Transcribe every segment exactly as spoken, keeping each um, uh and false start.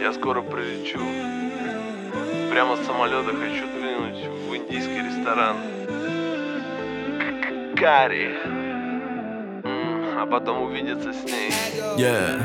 Я скоро прилечу. Прямо с самолета хочу двинуть в индийский ресторан. Карри. А потом увидеться с ней. Yeah.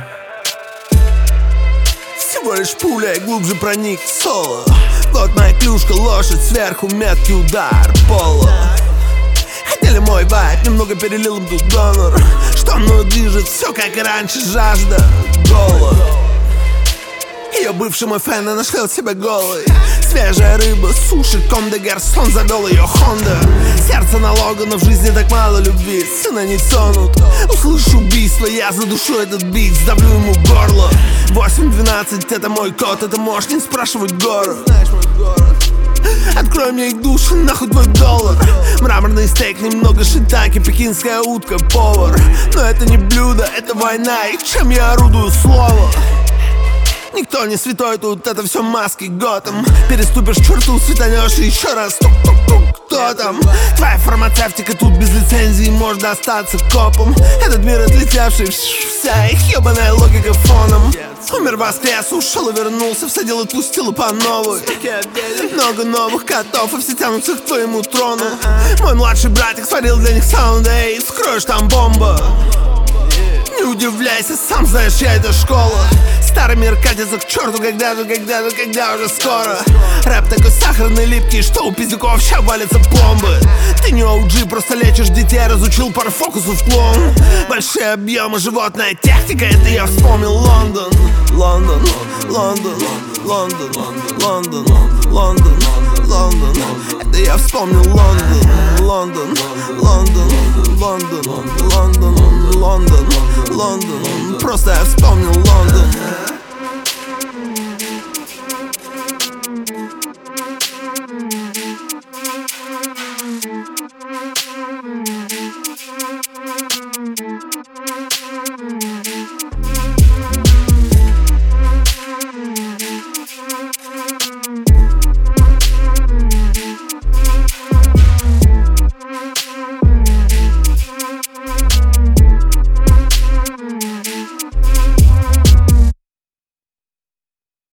Всего лишь пуля и глубже проник в соло. Вот моя клюшка, лошадь, сверху меткий удар пола. Хотели мой вайб, немного перелил им тут донор. Что мною движет, все как и раньше, жажда, голод. Ее бывший мой фэн и нашел себя голой. Свежая рыба, суши, ком де гарсон, завел ее Хонда. Сердце налога, но в жизни так мало любви. Сына не тонут, услышу убийство, я задушу этот бит, сдавлю ему горло. Восемь двенадцать, это мой код, это можешь не спрашивать город. Открой мне их душу, нахуй твой доллар. Мраморный стейк, немного шитаки, пекинская утка, повар. Но это не блюдо, это война, и чем я орудую слово. Никто не святой, тут это все маски Готэм. Переступишь черту, светанешь и еще раз тук-тук-тук, кто там? Твоя фармацевтика тут без лицензии, может остаться копом. Этот мир отлетевший, вся их ебаная логика фоном. Умер воскрес, ушел и вернулся, всадил и пустил по новой. Много новых котов, и все тянутся к твоему трону. Мой младший братик сварил для них саунд, эй, вскроешь там бомба. Не удивляйся, сам знаешь, я это школа. Старый мир катится к черту, когда же, когда же, когда уже скоро. Рэп такой сахарный, липкий, что у пиздюков ща валятся пломбы. Ты не оу джи, просто лечишь детей, разучил пару фокусов клоун. Большие объемы, животная техника, это я вспомнил Лондон. Лондон, Лондон, Лондон, Лондон, Лондон, Лондон. Это я вспомнил Лондон. Лондон, Лондон, Лондон, Лондон, Лондон, Лондон. Просто я вспомнил Лондон.